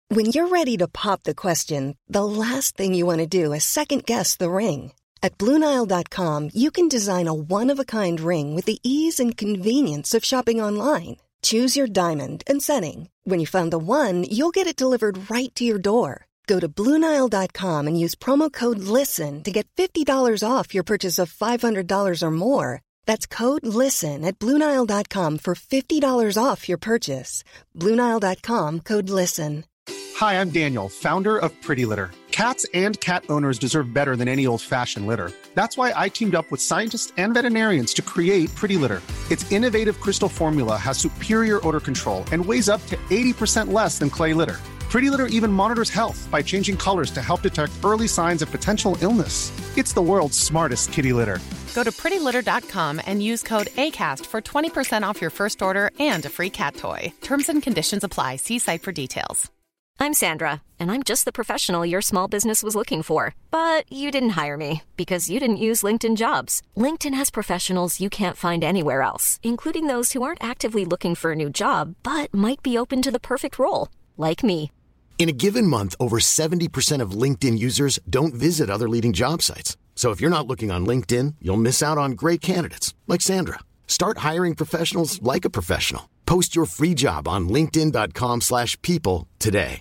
When you're ready to pop the question, the last thing you want to do is second-guess the ring. At BlueNile.com, you can design a one-of-a-kind ring with the ease and convenience of shopping online. Choose your diamond and setting. When you find the one, you'll get it delivered right to your door. Go to BlueNile.com and use promo code LISTEN to get $50 off your purchase of $500 or more. That's code LISTEN at BlueNile.com for $50 off your purchase. BlueNile.com, code LISTEN. Hi, I'm Daniel, founder of Pretty Litter. Cats and cat owners deserve better than any old-fashioned litter. That's why I teamed up with scientists and veterinarians to create Pretty Litter. Its innovative crystal formula has superior odor control and weighs up to 80% less than clay litter. Pretty Litter even monitors health by changing colors to help detect early signs of potential illness. It's the world's smartest kitty litter. Go to prettylitter.com and use code ACAST for 20% off your first order and a free cat toy. Terms and conditions apply. See site for details. I'm Sandra, and I'm just the professional your small business was looking for. But you didn't hire me because you didn't use LinkedIn Jobs. LinkedIn has professionals you can't find anywhere else, including those who aren't actively looking for a new job, but might be open to the perfect role, like me. In a given month, over 70% of LinkedIn users don't visit other leading job sites. So if you're not looking on LinkedIn, you'll miss out on great candidates like Sandra. Start hiring professionals like a professional. Post your free job on linkedin.com/people today.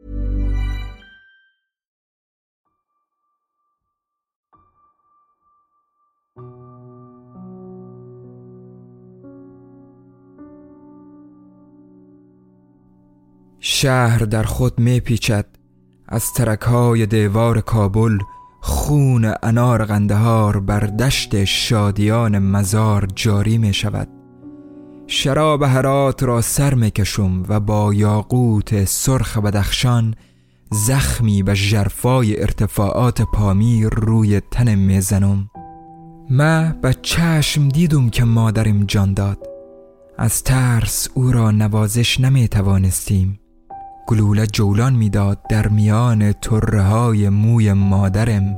شهر در خود می پیچد، از ترک‌های دیوار کابل خون انار قندهار بر دشت شادیان مزار جاری می شود. شراب هرات را سر می کشم و با یاقوت سرخ بدخشان زخمی به ژرفای ارتفاعات پامیر روی تن می زنم. ما به چشم دیدم که مادرم جان داد. از ترس او را نوازش نمی توانستیم. گلوله جولان میداد در میان طره‌های موی مادرم.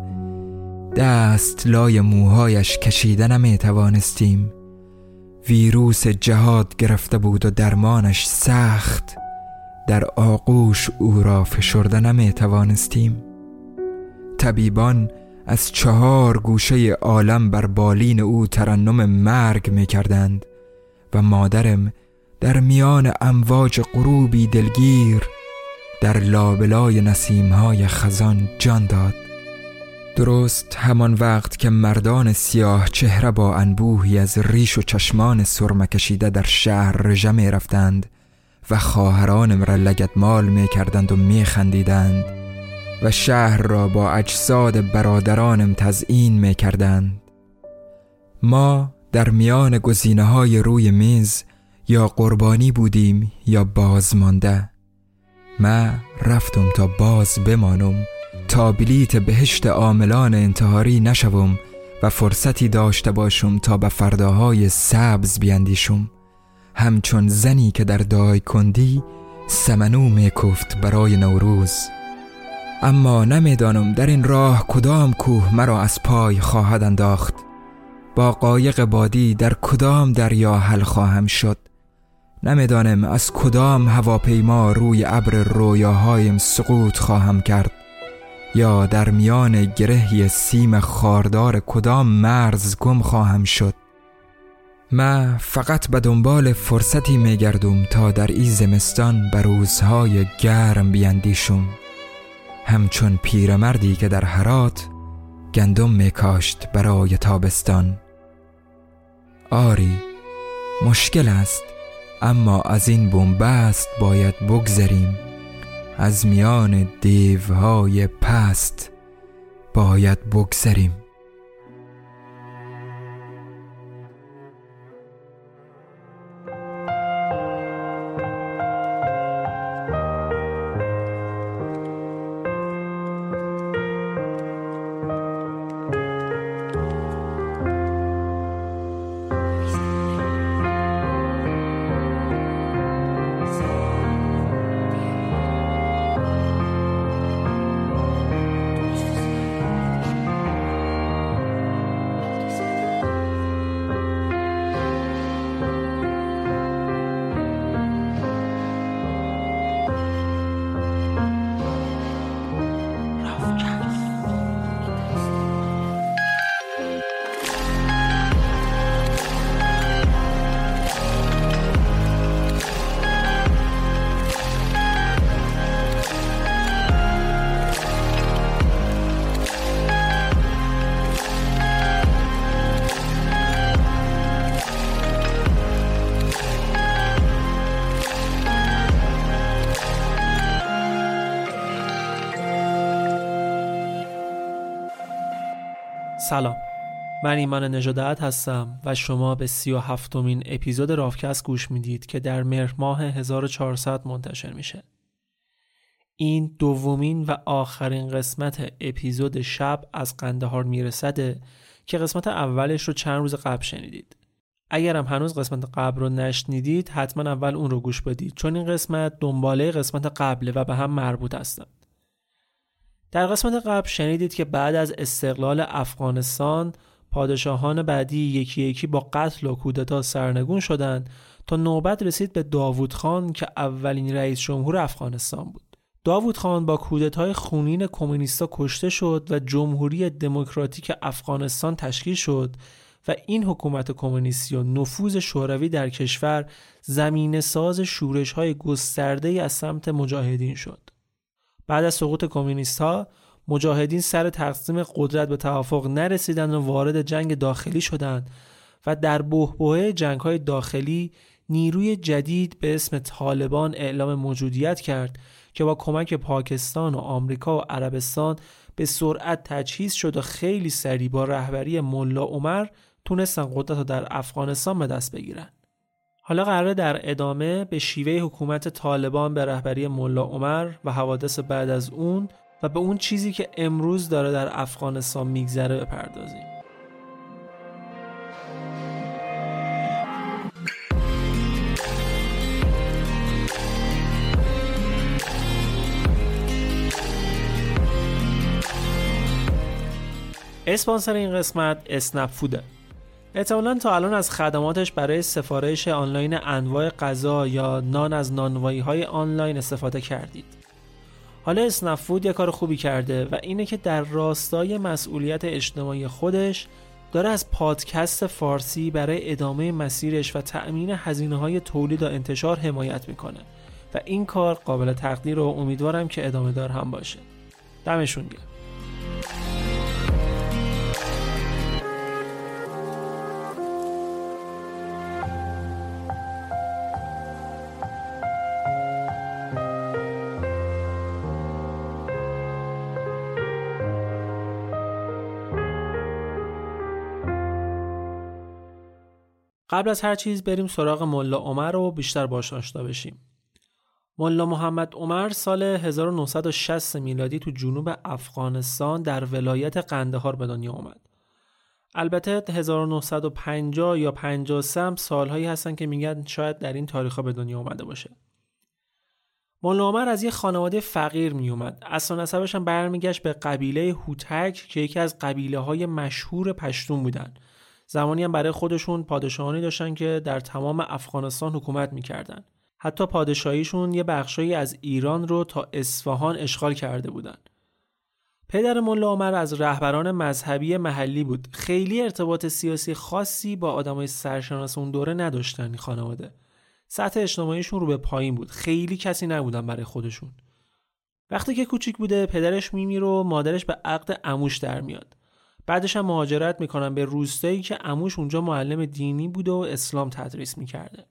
دست لای موهایش کشیده نمی توانستیم. ویروس جهاد گرفته بود و درمانش سخت. در آغوش او را فشرده نمی توانستیم. طبیبان از 4 گوشه عالم بر بالین او ترنم مرگ می کردند و مادرم در میان امواج غروبی دلگیر در لابلای نسیم‌های خزان جان داد. درست همان وقت که مردان سیاه چهره با انبوهی از ریش و چشمان سرمه کشیده در شهر رژه می رفتند و خواهرانم را لگدمال می کردند و می خندیدند و شهر را با اجساد برادرانم تزیین می کردند. ما در میان گزینه‌های روی میز یا قربانی بودیم یا بازمانده. من رفتم تا باز بمانم، تا بلیت بهشت عاملان انتحاری نشوم و فرصتی داشته باشم تا به فرداهای سبز بیندیشم، همچون زنی که در دای کندی سمنو میکفت برای نوروز. اما نمیدانم در این راه کدام کوه مرا از پای خواهد انداخت، با قایق بادی در کدام دریا حل خواهم شد. نمیدانم از کدام هواپیما روی ابر رویاهایم سقوط خواهم کرد، یا در میان گرهی سیم خاردار کدام مرز گم خواهم شد. من فقط به دنبال فرصتی میگردم تا در این زمستان به روزهای گرم بیندیشم، همچون پیرمردی که در هرات گندم میکاشت برای تابستان. آری، مشکل است، اما از این بنبست باید بگذریم. از میان دیوهای پست باید بگذریم. سلام، من ایمان نژادات هستم و شما به 37مین اپیزود راوکست گوش میدید که در مهر ماه 1400 منتشر میشه. این دومین و آخرین قسمت اپیزود شب از قندهار میرسده که قسمت اولش رو چند روز قبل شنیدید. اگرم هنوز قسمت قبل رو نشنیدید حتما اول اون رو گوش بدید، چون این قسمت دنباله قسمت قبله و به هم مربوط هستن. در قسمت قبل شنیدید که بعد از استقلال افغانستان پادشاهان بعدی یکی یکی با قتل و کودتا سرنگون شدند تا نوبت رسید به داوود خان که اولین رئیس جمهور افغانستان بود. داوود خان با کودتای خونین کمونیستا کشته شد و جمهوری دموکراتیک افغانستان تشکیل شد و این حکومت کمونیستی و نفوذ شوروی در کشور زمینه‌ساز شورش‌های گسترده‌ای از سمت مجاهدین شد. بعد از سقوط کمونیست‌ها، مجاهدین سر تقسیم قدرت به توافق نرسیدند و وارد جنگ داخلی شدند و در بحبوحه جنگ‌های داخلی نیروی جدید به اسم طالبان اعلام موجودیت کرد که با کمک پاکستان و آمریکا و عربستان به سرعت تجهیز شد و خیلی سریع با رهبری ملا عمر تونستن قدرت رو در افغانستان به دست بگیرن. حالا قراره در ادامه به شیوه حکومت طالبان به رهبری ملا عمر و حوادث بعد از اون و به اون چیزی که امروز داره در افغانستان میگذره بپردازیم. اسپانسر این قسمت اسنپ فوده. احتمالاً تا الان از خدماتش برای سفارش آنلاین انواع غذا یا نان از نانوایی‌های آنلاین استفاده کردید. حالا اسنپ فود یه کار خوبی کرده و اینه که در راستای مسئولیت اجتماعی خودش داره از پادکست فارسی برای ادامه مسیرش و تأمین هزینه‌های تولید و انتشار حمایت میکنه و این کار قابل تقدیر و امیدوارم که ادامه دار هم باشه. دمشون گرم. قبل از هر چیز بریم سراغ ملا عمر رو بیشتر باهاش آشنا بشیم. ملا محمد عمر سال 1960 میلادی تو جنوب افغانستان در ولایت قندهار به دنیا اومد. البته 1950 یا 53 سالهایی هستن که میگن شاید در این تاریخا به دنیا اومده باشه. ملا عمر از یه خانواده فقیر می اومد. اصل و نسبش هم برمیگشت به قبیله هوتک که یکی از قبیله‌های مشهور پشتون بودن. زمانی هم برای خودشون پادشاهانی داشتن که در تمام افغانستان حکومت میکردن. حتی پادشاهیشون یه بخشایی از ایران رو تا اصفهان اشغال کرده بودن. پدر ملا عمر از رهبران مذهبی محلی بود. خیلی ارتباط سیاسی خاصی با آدمای سرشناس اون دوره نداشتن این خانواده. سطح اجتماعیشون رو به پایین بود. خیلی کسی نبودن برای خودشون. وقتی که کوچیک بوده پدرش میمیره و مادرش به عقد عموش در میاد. بعدش هم مهاجرت میکنن به روستایی که عموش اونجا معلم دینی بود و اسلام تدریس میکرده.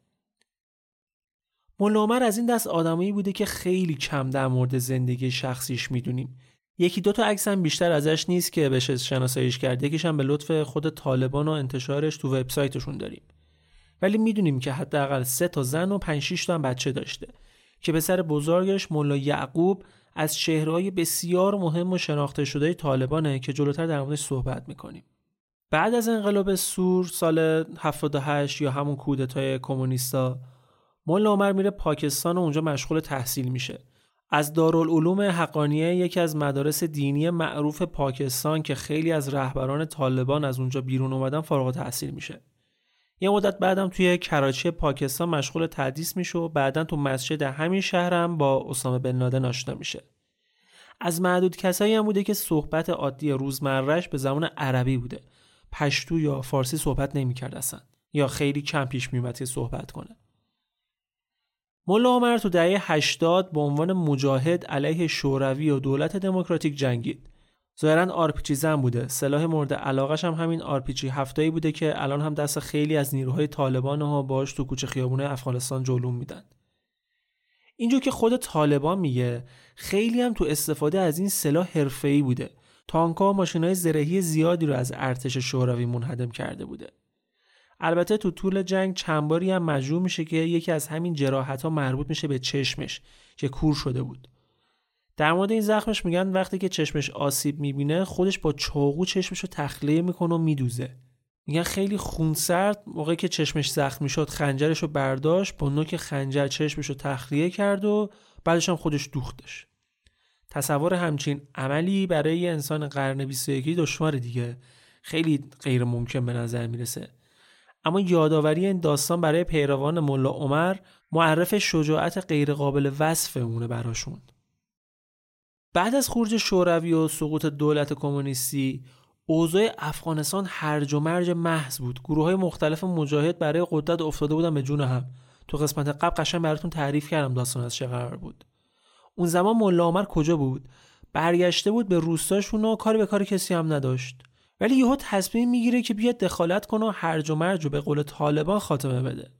ملا عمر از این دست آدمایی بوده که خیلی کم در مورد زندگی شخصیش میدونیم. یکی دو تا عکس هم بیشتر ازش نیست که بشه شناساییش کرد. یکیش هم به لطف خود طالبان و انتشارش تو وبسایتشون داریم. ولی میدونیم که حداقل 3 تا زن و 5-6 تا هم بچه داشته که پسر بزرگش ملا یعقوب از چهره‌های بسیار مهم و شناخته شده طالبانه که جلوتر در موردش صحبت میکنیم. بعد از انقلاب سور سال 78 یا همون کودتای کمونیستا، ملا عمر میره پاکستان و اونجا مشغول تحصیل میشه. از دارالعلوم حقانیه، یکی از مدارس دینی معروف پاکستان که خیلی از رهبران طالبان از اونجا بیرون اومدن، فارغ التحصیل میشه. یه مدت بعدم توی کراچی پاکستان مشغول تدریس میشه و بعدن تو مسجد همین شهرم با اسامه بن لادن آشنا میشه. از معدود کسایی هم بوده که صحبت عادی روزمرهش به زبان عربی بوده. پشتو یا فارسی صحبت نمی‌کرد اصلا، یا خیلی کم پیش میومد که صحبت کنه. ملا عمر تو دهه 80 به عنوان مجاهد علیه شوروی و دولت دموکراتیک جنگید. ظاهراً آرپیجی زن بوده. سلاح مورد علاقش هم همین آرپیجی هفتایی بوده که الان هم دست خیلی از نیروهای طالبان ها باش تو کوچه خیابونه افغانستان جلوم میدن. اینجور که خود طالبان میگه خیلی هم تو استفاده از این سلاح حرفه‌ای بوده. تانک‌ها و ماشین‌های زرهی زیادی رو از ارتش شوروی منهدم کرده بوده. البته تو طول جنگ چند باری هم مجروح میشه که یکی از همین جراحت‌ها مربوط میشه به چشمش که کور شده بود. در مورد این زخمش میگن وقتی که چشمش آسیب میبینه خودش با چاقو چشمشو تخلیه میکنه و میدوزه. میگن خیلی خونسرد موقعی که چشمش زخمی شد خنجرشو برداشت، با نوک خنجر چشمشو تخلیه کرد و بعدش هم خودش دوختش. تصور همچین عملی برای یه انسان قرن 21 دشواره دیگه، خیلی غیر ممکن به نظر میرسه. اما یادآوری این داستان برای پیروان ملا عمر معرف شجاعت غیر قابل وصف اونه براشون. بعد از خروج شوروی و سقوط دولت کمونیستی، اوضاع افغانستان هرج و مرج محض بود. گروه‌های مختلف مجاهد برای قدرت افتاده بودن به جون هم. تو قسمت قبل قشنگ براتون تعریف کردم داستان از چه قرار بود. اون زمان ملا عمر کجا بود؟ برگشته بود به روستاشون و کاری به کار کسی هم نداشت. ولی یهو تصمیم میگیره که بیاد دخالت کنه و هرج و مرج رو به قول طالبان خاتمه بده.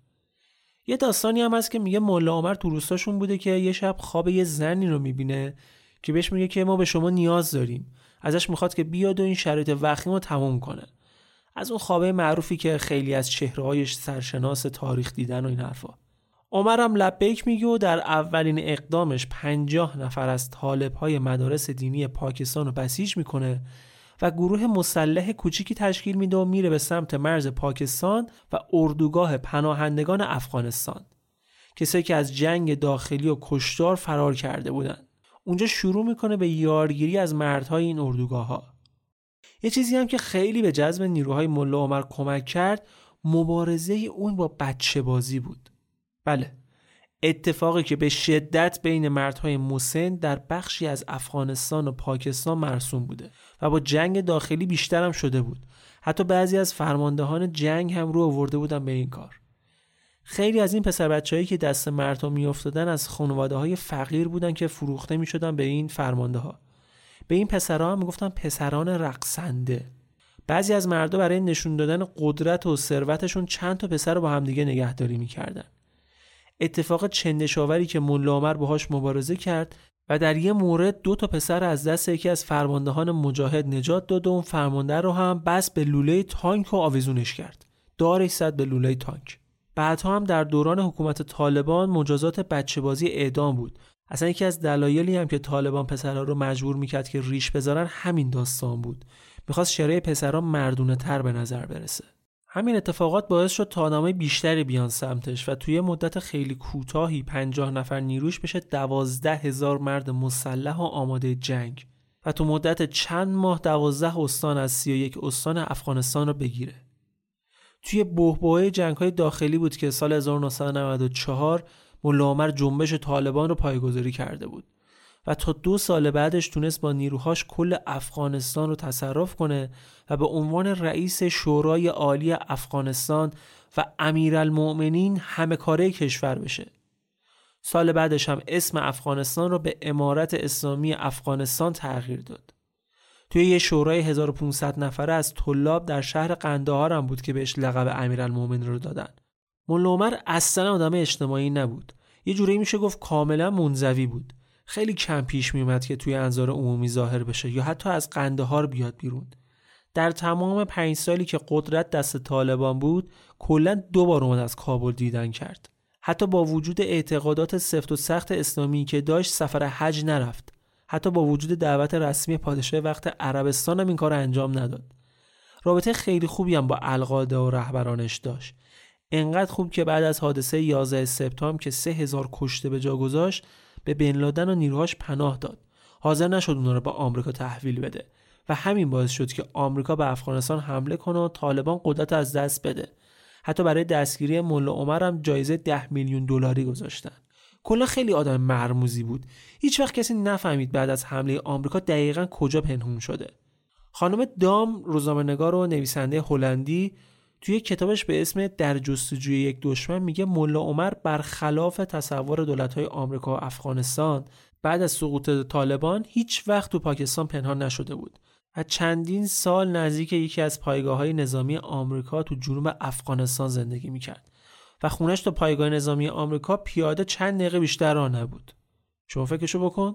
یه داستانی هم هست که میگه ملا عمر تو روستاشون بوده که یه شب خواب یه زنی رو میبینه که بهش میگه که ما به شما نیاز داریم. ازش میخواد که بیاد و این شرایط وخیم رو تموم کنه. از اون خوابه معروفی که خیلی از چهره‌هایش سرشناس تاریخ دیدن و این حرفا. عمر هم لبیک میگه و در اولین اقدامش 50 نفر از طالب‌های مدارس دینی پاکستان رو بسیج میکنه و گروه مسلح کوچیکی تشکیل میده و میره به سمت مرز پاکستان و اردوگاه پناهندگان افغانستان. کسایی که از جنگ داخلی و کشتار فرار کرده بودن. اونجا شروع میکنه به یارگیری از مردهای این اردوگاه‌ها. یه چیزی هم که خیلی به جذب نیروهای ملا عمر کمک کرد، مبارزه اون با بچه بازی بود. بله، اتفاقی که به شدت بین مردهای مسن در بخشی از افغانستان و پاکستان مرسوم بوده و با جنگ داخلی بیشتر هم شده بود. حتی بعضی از فرماندهان جنگ هم رو آورده بودن به این کار. خیلی از این پسر بچه‌هایی که دست مردها میافتادن از خانواده‌های فقیر بودن که فروخته میشدن به این فرمانده‌ها. به این پسرها هم میگفتن پسران رقصنده. بعضی از مردها برای نشون دادن قدرت و ثروتشون چند تا پسر رو با هم دیگه نگهداری میکردن. اتفاق چندشاوری که ملا عمر باهاش مبارزه کرد و در یه مورد 2 تا پسر از دست یکی از فرماندهان مجاهد نجات داد و اون فرمانده رو هم بس به لوله تانک و آویزونش کرد. دارش زد به لوله تانک. بعدها هم در دوران حکومت طالبان مجازات بچه‌بازی اعدام بود. اصلا یکی از دلایلی هم که طالبان پسرها رو مجبور میکرد که ریش بذارن همین داستان بود. میخواست شرایط پسرها مردونه تر به نظر برسه. همین اتفاقات باعث شد تا آدمای بیشتری بیان سمتش و توی مدت خیلی کوتاهی 50 نفر نیروش بشه 12,000 مرد مسلح و آماده جنگ و تو مدت چند ماه 12 استان از 31 استان افغانستان رو بگیره. توی بحبوحه جنگ‌های داخلی بود که سال 1994 ملا عمر جنبش طالبان رو پایه‌گذاری کرده بود و تا 2 سال بعدش تونست با نیروهاش کل افغانستان رو تصرف کنه و به عنوان رئیس شورای عالی افغانستان و امیرالمؤمنین همه کاره کشور بشه. سال بعدش هم اسم افغانستان رو به امارت اسلامی افغانستان تغییر داد. توی یه شورای 1500 نفره از طلاب در شهر قندهار هم بود که بهش لقب امیرالمؤمنین رو دادن. ملا عمر اصلا آدم اجتماعی نبود. یه جوری میشه گفت کاملا منزوی بود. خیلی کم پیش میومد که توی انظار عمومی ظاهر بشه یا حتی از قندهار بیاد بیرون. در تمام 5 سالی که قدرت دست طالبان بود، کلاً 2 بار اومد از کابل دیدن کرد. حتی با وجود اعتقادات سفت و سخت اسلامی که داشت سفر حج نرفت. حتی با وجود دعوت رسمی پادشاه وقت عربستان هم این کار انجام نداد. رابطه خیلی خوبی هم با القاعده و رهبرانش داشت. انقدر خوب که بعد از حادثه 11 سپتامبر که 3000 کشته به جا گذاشت، به بن لادن و نیروهاش پناه داد. حاضر نشد اونا رو به آمریکا تحویل بده و همین باعث شد که آمریکا به افغانستان حمله کنه و طالبان قدرت از دست بده. حتی برای دستگیری ملا عمر هم جایزه 10 میلیون دلاری گذاشتن. کلا خیلی آدم مرموزی بود. هیچ وقت کسی نفهمید بعد از حمله آمریکا دقیقاً کجا پنهون شده. خانم دام، روزنامه‌نگار و نویسنده هلندی، توی کتابش به اسم در جستجوی یک دشمن میگه ملا عمر برخلاف تصور دولت‌های آمریکا و افغانستان بعد از سقوط طالبان هیچ وقت تو پاکستان پنهان نشده بود و چندین سال نزدیک یکی از پایگاه‌های نظامی آمریکا تو جنوب افغانستان زندگی میکرد و خونش تا پایگاه نظامی آمریکا پیاده چند دقیقه بیشتر راه نبود. شما فکرشو بکن،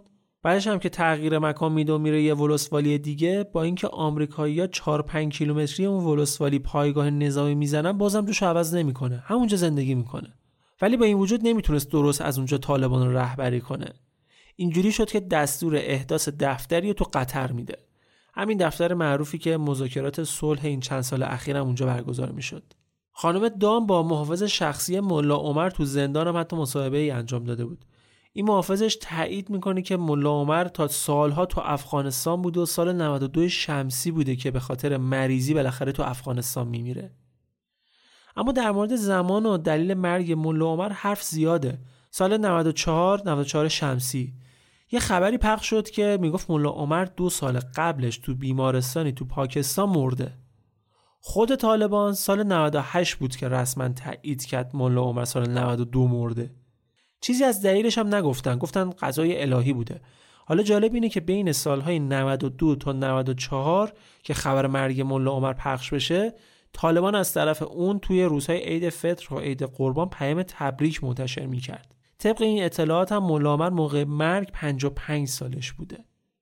بعدش هم که تغییر مکان میده و میره یه ولسوالی دیگه، با اینکه آمریکایی‌ها 4-5 کیلومتری اون ولسوالی پایگاه نظامی میزنن، بازم جوش عوض نمیکنه، همونجا زندگی میکنه. ولی با این وجود نمیتونست درست از اونجا طالبان رو رهبری کنه. اینجوری شد که دستور احداث دفتری تو قطر میده. همین دفتر معروفی که مذاکرات صلح این چند سال اخیر هم اونجا برگزار میشد. خانم دام با محافظ شخصی ملا عمر تو زندان هم حتی مصاحبه‌ای انجام داده بود. این محافظش تایید میکنه که ملا عمر تا سالها تو افغانستان بوده و سال 92 شمسی بوده که به خاطر مریضی بالاخره تو افغانستان میمیره. اما در مورد زمان و دلیل مرگ ملا عمر حرف زیاده. سال 94 شمسی یه خبری پخش شد که میگفت ملا عمر 2 سال قبلش تو بیمارستانی تو پاکستان مرده. خود طالبان سال 98 بود که رسما تایید کرد ملا عمر سال 92 مرده. چیزی از دلیلش هم نگفتن، گفتن قضای الهی بوده. حالا جالب اینه که بین سالهای 92 تا 94 که خبر مرگ ملا عمر پخش بشه، طالبان از طرف اون توی روزهای عید فطر و عید قربان پیام تبریک منتشر میکرد. طبق این اطلاعات هم ملا عمر موقع مرگ 55 سالش بوده.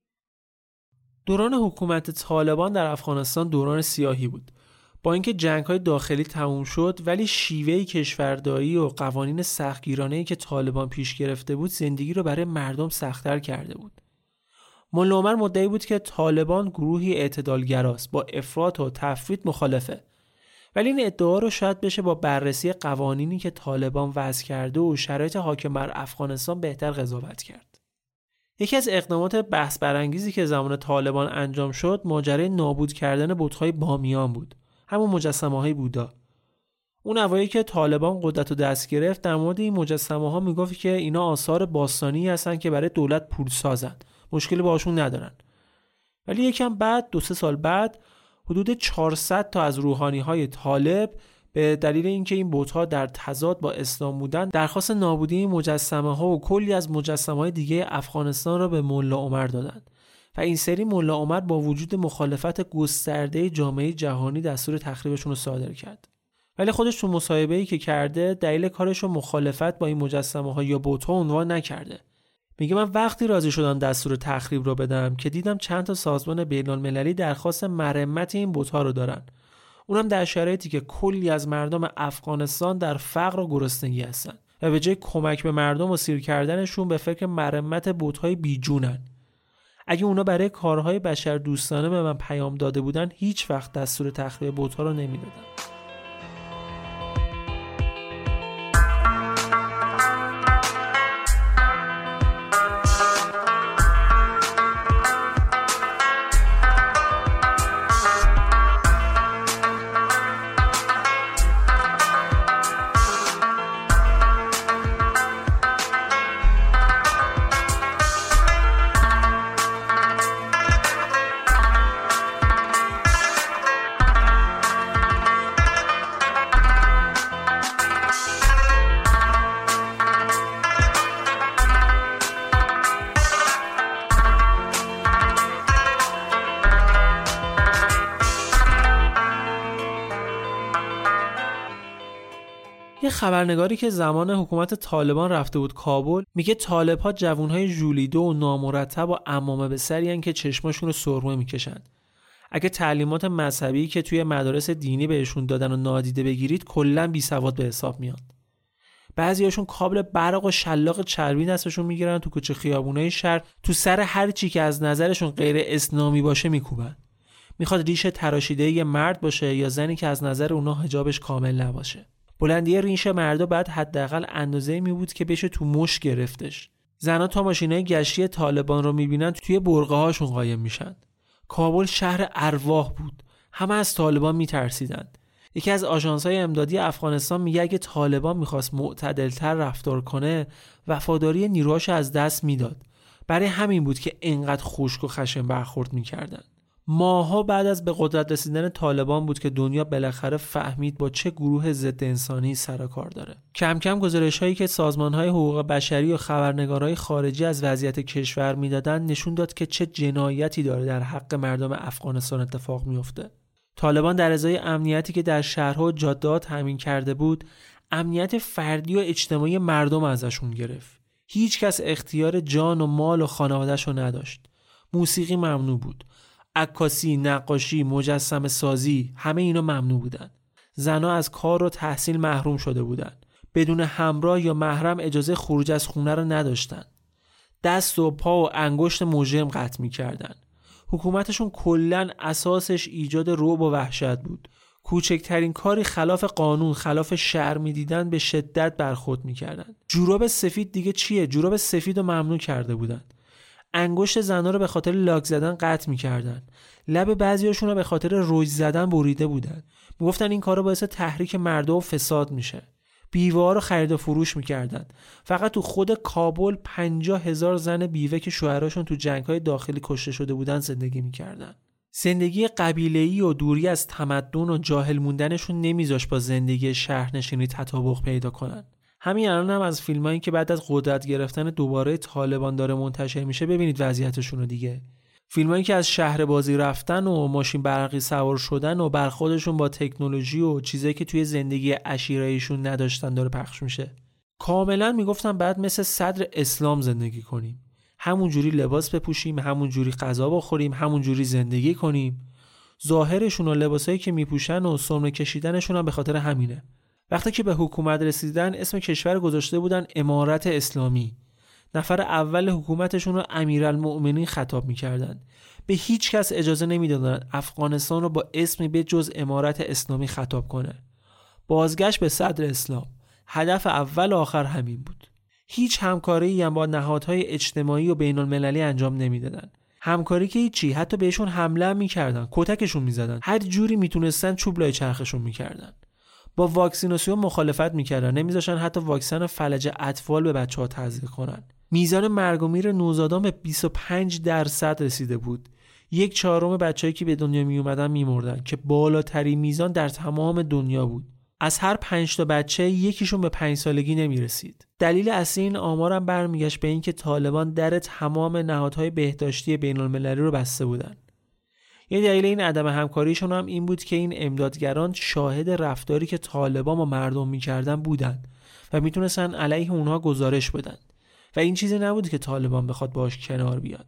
دوران حکومت طالبان در افغانستان دوران سیاهی بود. با اینکه جنگ‌های داخلی تموم شد، ولی شیوه کشورداری و قوانین سختگیرانه‌ای که طالبان پیش گرفته بود زندگی رو برای مردم سخت‌تر کرده بود. ملا عمر مدعی بود که طالبان گروهی اعتدالگراست، با افراط و تفریط مخالفه. ولی این ادعا رو شاید بشه با بررسی قوانینی که طالبان وضع کرده و شرایط حاکم بر افغانستان بهتر قضاوت کرد. یکی از اقدامات بحث برانگیزی که زمان طالبان انجام شد، ماجرای نابود کردن بت‌های بامیان بود. همون مجسمه‌های بودا. اون اوایل که طالبان قدرت رو دست گرفت، در مورد این مجسمه‌ها میگفت که اینا آثار باستانی هستن که برای دولت پول سازن، مشکلی باهاشون ندارن. ولی یکم بعد 2-3 سال بعد حدود 400 تا از روحانی‌های طالب به دلیل اینکه این بت‌ها در تضاد با اسلام بودن، درخواست نابودی این مجسمه‌ها و کلی از مجسمه‌های دیگه افغانستان را به ملا عمر دادن. و این سری ملا عمر با وجود مخالفت گسترده جامعه جهانی دستور تخریبشون رو صادر کرد. ولی خودش تو مصاحبه‌ای که کرده دلیل کارش رو مخالفت با این مجسمه‌ها یا بت‌ها عنوان نکرده. میگه من وقتی راضی شدم دستور تخریب رو بدم که دیدم چند تا سازمان بین‌المللی درخواست مرمت این بت‌ها رو دارن. اونم در شرایطی که کلی از مردم افغانستان در فقر و گرسنگی هستن و به جای کمک به مردم و سیر کردنشون به فکر مرمت بت‌های بیجونن. اگه اونا برای کارهای بشر دوستانه به من پیام داده بودن، هیچ وقت دستور تخریب بت‌ها رو نمیدادم. یه خبرنگاری که زمان حکومت طالبان رفته بود کابل میگه طالب‌ها جوانهای ژولیده و نامرتب و عمامه به سری ان که چشماشون رو سرمه میکشن. اگه تعلیمات مذهبی که توی مدارس دینی بهشون دادن و نادیده بگیرید، کلاً بیسواد به حساب میاد. بعضیاشون کابل برق و شلاق چربی دستشون میگیرن، تو کوچه خیابونای شهر تو سر هر چی که از نظرشون غیر اسلامی باشه میکوبن. میخواد ریش تراشیده یه مرد باشه یا زنی که از نظر اونها حجابش کامل نباشه. بلندی ریش مردا بعد حداقل اندازه‌ای می بود که بشه تو مش گرفتش. زنا تا ماشینای گشتی طالبان رو میبینن توی برقه هاشون قایم میشن. کابل شهر ارواح بود. همه از طالبان میترسیدن. یکی از آژانس‌های امدادی افغانستان میگه اگه طالبان میخواست معتدل‌تر رفتار کنه، وفاداری نیروهاش از دست میداد. برای همین بود که اینقدر خشک و خشن برخورد میکردن. ماها بعد از به قدرت رسیدن طالبان بود که دنیا بالاخره فهمید با چه گروه ضد انسانی سر کار داره. کم کم گزارش‌هایی که سازمان‌های حقوق بشری و خبرنگارهای خارجی از وضعیت کشور میدادن نشون داد که چه جنایتی داره در حق مردم افغانستان اتفاق میفته. طالبان در ازای امنیتی که در شهرها و جاده‌ها تامین کرده بود، امنیت فردی و اجتماعی مردم ازشون گرفت. هیچ کس اختیار جان و مال و خانواده‌شو نداشت. موسیقی ممنوع بود. عکاسی، نقاشی، مجسمه سازی، همه اینا ممنوع بودن. زنها از کار و تحصیل محروم شده بودن. بدون همراه یا محرم اجازه خروج از خونه رو نداشتن. دست و پا و انگشت مجرم قطع می‌کردن. حکومتشون کلاً اساسش ایجاد رعب و وحشت بود. کوچکترین کاری خلاف قانون، خلاف شرع می‌دیدن به شدت برخورد می‌کردن. جوراب سفید دیگه چیه؟ جوراب سفید رو ممنوع کرده بودن. انگشت زن‌ها رو به خاطر لاک زدن قطع می‌کردن. لب بعضی‌هاشون رو به خاطر رژ زدن بریده بودن. میگفتن این کارا باعث تحریک مردم و فساد میشه. بیوه‌ها رو خرید و فروش می‌کردن. فقط تو خود کابل 50,000 زن بیوه که شوهراشون تو جنگ‌های داخلی کشته شده بودن زندگی می‌کردن. زندگی قبیله‌ای و دوری از تمدن و جاهل موندنشون نمیذاش با زندگی شهرنشینی تطابق پیدا کنن. همین الان هم از فیلمایی که بعد از قدرت گرفتن دوباره طالبان داره منتشر میشه ببینید وضعیتشون رو دیگه. فیلمایی که از شهر بازی رفتن و ماشین برقی سوار شدن و برخوردشون با تکنولوژی و چیزایی که توی زندگی عشیره‌ایشون نداشتن داره پخش میشه. کاملا میگفتن بعد مثل صدر اسلام زندگی کنیم. همون جوری لباس بپوشیم، همون جوری غذا بخوریم، همون جوری زندگی کنیم. ظاهرشون و لباسایی که میپوشن و سرمه کشیدنشون هم به خاطر همینه. وقتی که به حکومت رسیدن اسم کشور گذاشته بودن امارت اسلامی. نفر اول حکومتشون رو امیرالمؤمنین خطاب میکردن. به هیچ کس اجازه نمیدادن افغانستان رو با اسمی به جز امارت اسلامی خطاب کنه. بازگشت به صدر اسلام. هدف اول و آخر همین بود. هیچ همکاری هم با نهادهای اجتماعی و بین المللی انجام نمیدادن. همکاری که هیچی، حتی بهشون حمله میکردن، کتکشون میزدن، هر جوری میتونستن چوب لای چرخشون میکردن. با واکسیناسیون مخالفت میکردن، نمیذاشن حتی واکسن فلج اطفال به بچه‌ها تزریق کنن. میزان مرگ و میر نوزادان به 25% رسیده بود. 1/4 بچه‌ای که به دنیا می اومدن میمردن که بالاترین میزان در تمام دنیا بود. از هر 5 تا بچه یکیشون به 5 سالگی نمیرسید. دلیل اصلی این آمارم برمیگشت به اینکه طالبان در تمام نهادهای بهداشتی بین المللی رو بسته بودن. یه دلیل این عدم همکاریشون هم این بود که این امدادگران شاهد رفتاری که طالبان با مردم میکردن بودن و میتونستن علیه اونها گزارش بدن و این چیزی نبود که طالبان بخواد باش کنار بیاد.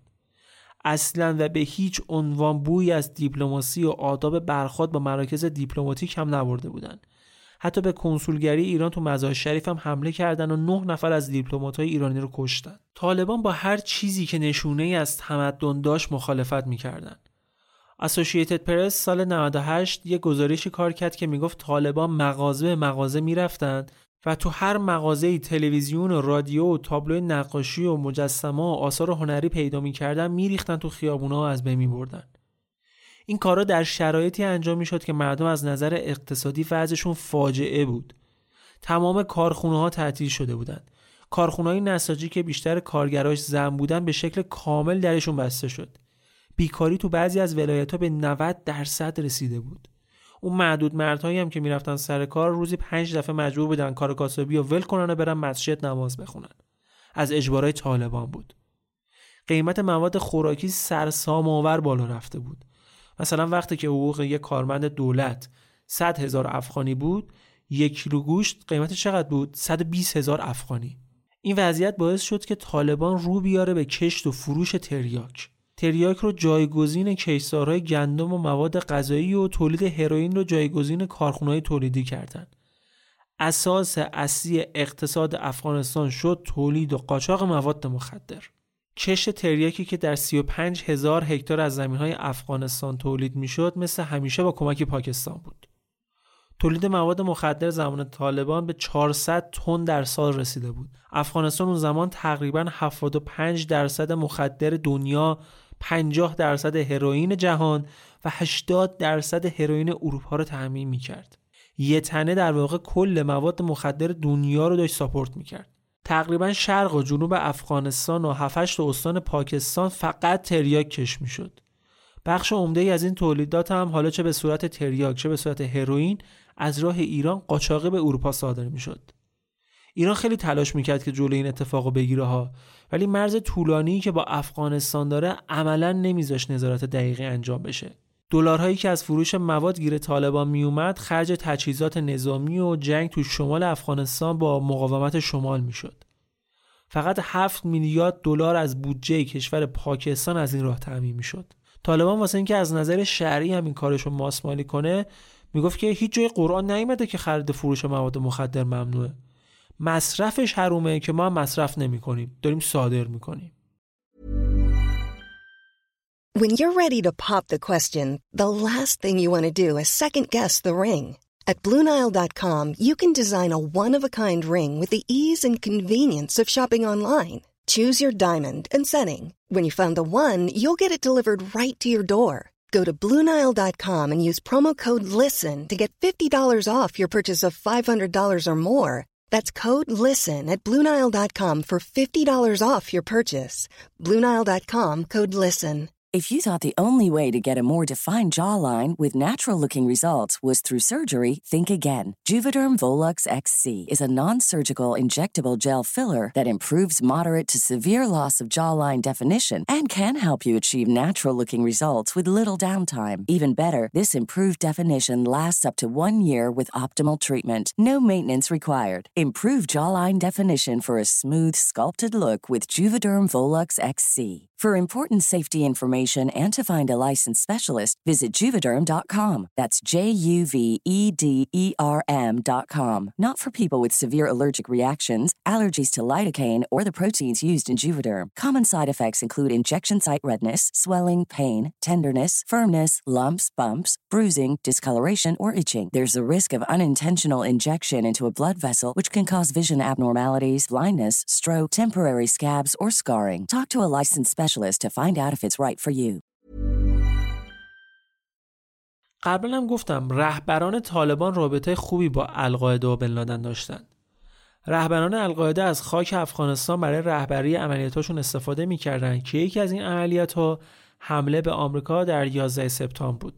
اصلا و به هیچ عنوان بوی از دیپلماسی و آداب برخورد با مراکز دیپلماتیک هم نبرده بودن. حتی به کنسولگری ایران تو مزار شریف هم حمله کردن و 9 نفر از دیپلمات‌های ایرانی رو کشتن. طالبان با هر چیزی که نشونه‌ای از تمدن داشت مخالفت می‌کردن. اسوسییتد پرس سال 98 یه گزارشی کار کرد که میگفت طالبان مغازه به مغازه میرفتن و تو هر مغازه‌ای تلویزیون و رادیو و تابلو نقاشی و مجسمه و آثار هنری پیدا می‌کردن میریختن تو خیابونا و از بین می‌بردن. این کارا در شرایطی انجام می‌شد که مردم از نظر اقتصادی وضعشون فاجعه بود. تمام کارخونه‌ها تعطیل شده بودند. کارخونه‌های نساجی که بیشتر کارگراش زن بودن به شکل کامل درشون بسته شد. بیکاری تو بعضی از ولایت‌ها به 90% رسیده بود. اون معدود مردهایی هم که میرفتن سر کار روزی 5 دفعه مجبور بودن کار کاسبی و ول کنن و برن مسجد نماز بخونن. از اجبارهای طالبان بود. قیمت مواد خوراکی سرسام‌آور بالا رفته بود. مثلا وقتی که حقوق یک کارمند دولت 100,000 افغانی بود، 1 کیلو گوشت قیمتش چقدر بود؟ 120,000 افغانی. این وضعیت باعث شد که طالبان رو بیاره به کشت و فروش تریاک. تریاک رو جایگزین کشتزارهای گندم و مواد غذایی و تولید هروئین رو جایگزین کارخونه‌های تولیدی کردن. اساس اصلی اقتصاد افغانستان شد تولید و قاچاق مواد مخدر. کشت تریاکی که در 35,000 هکتار از زمین‌های افغانستان تولید می‌شد مثل همیشه با کمک پاکستان بود. تولید مواد مخدر زمان طالبان به 400 تن در سال رسیده بود. افغانستان اون زمان تقریباً 75% مخدر دنیا، 50% هروئین جهان و 80% هروئین اروپا رو تامین می‌کرد. یه تنه در واقع کل مواد مخدر دنیا رو داشت ساپورت می‌کرد. تقریباً شرق و جنوب افغانستان و 7-8 استان پاکستان فقط تریاک کش می‌شد. بخش عمده‌ای از این تولیدات هم حالا چه به صورت تریاک چه به صورت هروئین از راه ایران قاچاقی به اروپا صادر می‌شد. ایران خیلی تلاش می‌کرد که جلوی این اتفاقو بگیره ها، ولی مرز طولانی که با افغانستان داره عملاً نمیذاش نظارت دقیقی انجام بشه. دلارهایی که از فروش مواد گیر طالبان میومد خرج تجهیزات نظامی و جنگ تو شمال افغانستان با مقاومت شمال میشد. فقط 7 میلیارد دلار از بودجه کشور پاکستان از این راه تامین میشد. طالبان واسه اینکه از نظر شرعی هم این کارشو ماسمالی کنه میگفت که هیچ جای قرآن نیامده که خرید فروش مواد مخدر ممنوعه. مصرفش حرومه که ما هم مصرف نمی‌کنیم، داریم صادر می‌کنیم. When you're ready to pop the question, the last thing you want to do is second-guess the ring. At BlueNile.com, you can design a one-of-a-kind ring with the ease and convenience of shopping online. Choose your diamond and setting. When you find the one, you'll get it delivered right to your door. Go to BlueNile.com and use promo code LISTEN to get $50 off your purchase of $500 or more. That's code LISTEN at BlueNile.com for $50 off your purchase. BlueNile.com, code LISTEN. If you thought the only way to get a more defined jawline with natural-looking results was through surgery, think again. Juvederm Volux XC is a non-surgical injectable gel filler that improves moderate to severe loss of jawline definition and can help you achieve natural-looking results with little downtime. Even better, this improved definition lasts up to 1 year with optimal treatment. No maintenance required. Improve jawline definition for a smooth, sculpted look with Juvederm Volux XC. For important safety information and to find a licensed specialist, visit Juvederm.com. That's JUVEDERM.com. Not for people with severe allergic reactions, allergies to lidocaine, or the proteins used in Juvederm. Common side effects include injection site redness, swelling, pain, tenderness, firmness, lumps, bumps, bruising, discoloration, or itching. There's a risk of unintentional injection into a blood vessel, which can cause vision abnormalities, blindness, stroke, temporary scabs, or scarring. Talk to a licensed specialist to find out if it's right for you. قبلا هم گفتم رهبران طالبان رابطه خوبی با القاعده و بن لادن داشتن. رهبران القاعده از خاک افغانستان برای رهبری عملیاتاشون استفاده می‌کردن که یکی از این عملیات‌ها حمله به آمریکا در 11 سپتامبر بود.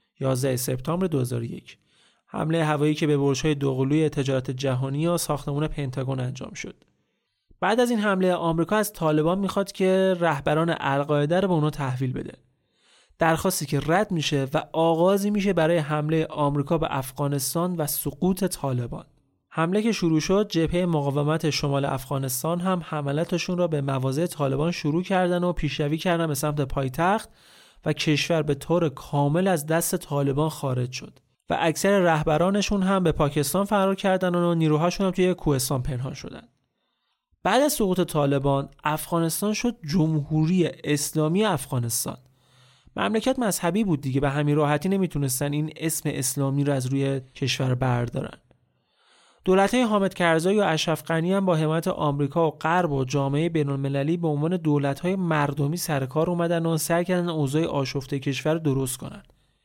11 سپتامبر 2001. حمله هوایی که به برج‌های دوقلوی تجارت جهانی و ساختمان پنتاگون انجام شد. بعد از این حمله آمریکا از طالبان میخواد که رهبران القاعده رو به اونا تحویل بده. درخواستی که رد میشه و آغازی میشه برای حمله آمریکا به افغانستان و سقوط طالبان. حمله که شروع شد، جبهه مقاومت شمال افغانستان هم حملاتشون را به مواضع طالبان شروع کردن و پیشروی کردن به سمت پایتخت و کشور به طور کامل از دست طالبان خارج شد و اکثر رهبرانشون هم به پاکستان فرار کردن و نیروهاشون هم توی کوهستان پنهان شدن. بعد از سقوط طالبان، افغانستان شد جمهوری اسلامی افغانستان. مملکت مذهبی بود دیگه، به همین راحتی نمیتونستن این اسم اسلامی رو از روی کشور بردارن. دولت‌های حامد کرزایی و اشرف غنی هم با حمایت آمریکا و غرب و جامعه بین‌المللی به عنوان دولت‌های مردمی سر کار اومدن و سعی کردن اوضاع آشفته کشور درست کنن.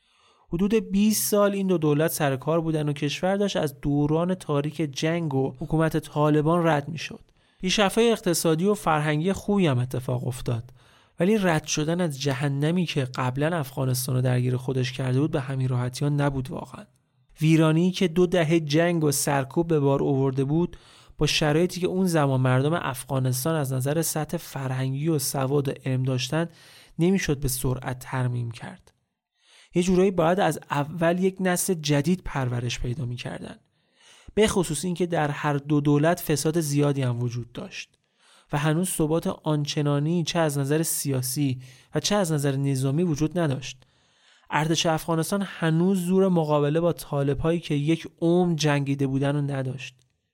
حدود 20 سال این دو دولت سر کار بودن و کشور داشت از دوران تاریک جنگ و حکومت طالبان رد میشد. پیشرفت‌های اقتصادی و فرهنگی خوبی هم اتفاق افتاد، ولی رد شدن از جهنمی که قبلا افغانستان رو درگیر خودش کرده بود به همین راحتی ها نبود. واقعا ویرانی که 2 دهه جنگ و سرکوب به بار آورده بود، با شرایطی که اون زمان مردم افغانستان از نظر سطح فرهنگی و سواد و علم داشتن، نمیشد به سرعت ترمیم کرد. یه جورایی باید از اول یک نسل جدید پرورش پیدا می‌کردن. به خصوص این که در هر دو دولت فساد زیادی هم وجود داشت و هنوز ثبات آنچنانی چه از نظر سیاسی و چه از نظر نظامی وجود نداشت. ارتش افغانستان هنوز زور مقابله با طالب‌هایی که یک عمر جنگیده بودن رو نداشت.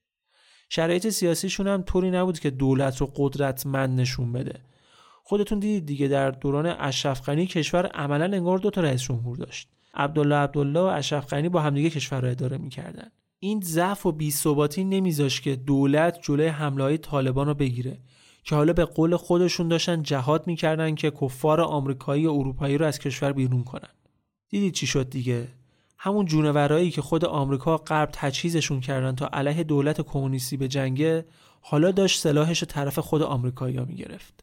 شرایط سیاسیشون هم طوری نبود که دولت رو قدرتمند نشون بده. خودتون دیدید دیگه، در دوران اشرف غنی کشور عملاً انگار 2 تا رئیس جمهور داشت. عبدالله و اشرف غنی با همدیگه کشور رو اداره می‌کردن. این ضعف و بی‌ثباتی نمیذاشت که دولت جلوی حمله‌های طالبان رو بگیره که حالا به قول خودشون داشتن جهاد می‌کردن که کفار آمریکایی و اروپایی رو از کشور بیرون کنن. دیدید چی شد دیگه؟ همون جونورایی که خود آمریکا و غرب تجهیزشون کردن تا علیه دولت کمونیستی به جنگه، حالا داشت سلاحش رو طرف خود آمریکایی‌ها می‌گرفت.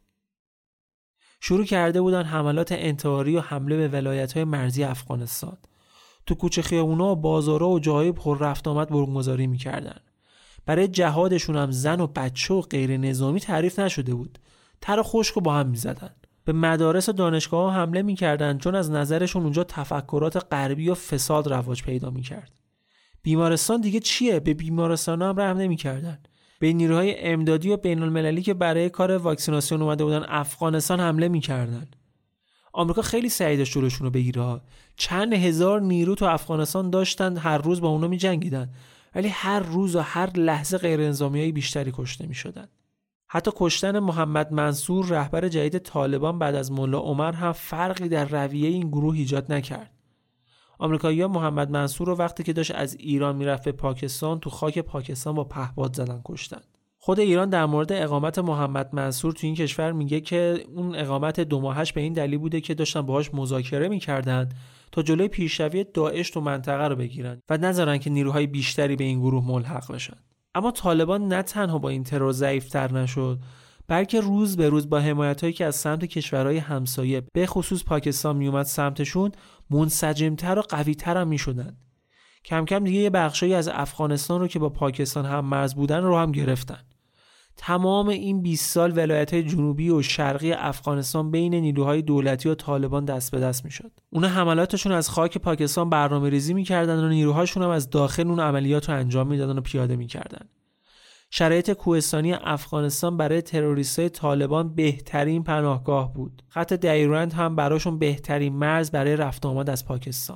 شروع کرده بودن حملات انتحاری و حمله به ولایت‌های مرزی افغانستان. تو کوچه خیابونا و بازارها و جاهای پر رفت آمد برگزاری می‌کردن. برای جهادشون هم زن و بچه و غیر نظامی تعریف نشده بود. تر خشک با هم می‌زدن. به مدارس و دانشگاه‌ها حمله می‌کردن چون از نظرشون اونجا تفکرات غربی و فساد رواج پیدا می‌کرد. بیمارستان دیگه چیه؟ به بیمارستان‌ها هم رحم نمی‌کردن. به نیروهای امدادی و بین‌المللی که برای کار واکسیناسیون اومده بودن افغانستان حمله می‌کردن. آمریکا خیلی سعی داشت جلوشون رو بگیره. چند هزار نیرو تو افغانستان داشتن، هر روز با اونا می‌جنگیدن، ولی هر روز و هر لحظه غیر انضامیای بیشتری کشته می‌شدن. حتی کشتن محمد منصور رهبر جدید طالبان بعد از ملا عمر هم فرقی در رویه این گروه ایجاد نکرد. آمریکایی‌ها محمد منصور رو وقتی که داشت از ایران میرفت به پاکستان تو خاک پاکستان با پهپاد زدن کشتن. خود ایران در مورد اقامت محمد منصور تو این کشور میگه که اون اقامت 2 ماهش به این دلیل بوده که داشتن باهاش مذاکره میکردن تا جلوی پیشروی داعش تو منطقه رو بگیرن و نذارن که نیروهای بیشتری به این گروه ملحق بشن. اما طالبان نه تنها با این ترور ضعیف‌تر نشد، بلکه روز به روز با حمایتایی که از سمت کشورهای همسایه به خصوص پاکستان میومد سمتشون منسجم‌تر و قوی‌تر هم میشدن. کم کم دیگه یه بخشایی از افغانستان رو که با پاکستان هم مرز بودن رو هم گرفتن. تمام این 20 سال ولایت‌های جنوبی و شرقی افغانستان بین نیروهای دولتی و طالبان دست به دست میشد. اونا حملاتشون از خاک پاکستان برنامه‌ریزی می‌کردن و نیروهاشون هم از داخل اون عملیات رو انجام میدادن و پیاده می‌کردن. شرایط کوهستانی افغانستان برای تروریستای طالبان بهترین پناهگاه بود. خط دیرند هم براشون بهترین مرز برای رفت آمد از پاکستان.